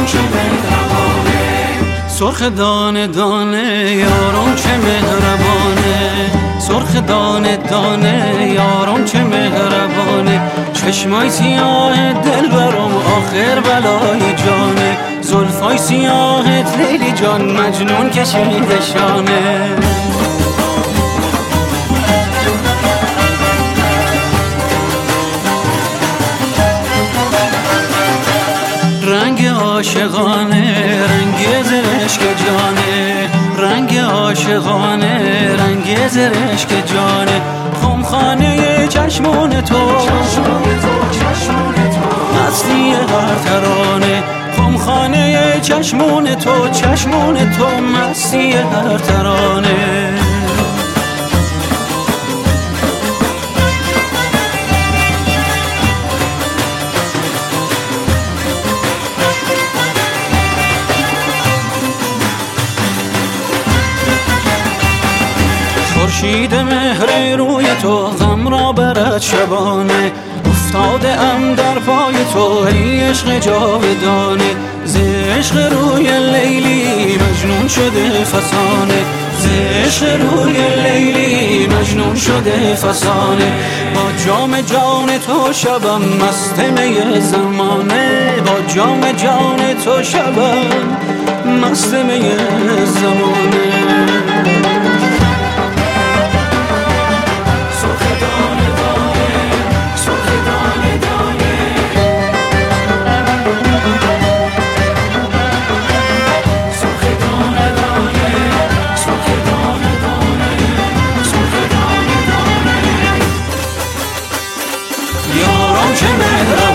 یارم چه مهربانه. سرخ دانه دانه یارم چه مهربانه، سرخ دانه دانه یارم چه مهربانه. چشمای سیاه دل برام آخر بلای جانه، زلفای سیاهت لیلی جان مجنون کشیده شانه. رنگ عاشقانه رنگ زرشک جانه، رنگ عاشقانه رنگ زرشک جانه. خمخانه چشمون تو مستی هر ترانه، خمخانه چشمون تو چشمون تو مستی هر ترانه. خورشید مهر روی تو غم را برد شبانه، افتاده ام در پای تو ای عشق جاودانه. ز عشق روی لیلی مجنون شده فسانه، ز عشق روی لیلی مجنون شده فسانه. با جام جان تو شبم مست می زمانه، با جام جان تو شبم مست می زمانه. یارم چه مهربانه.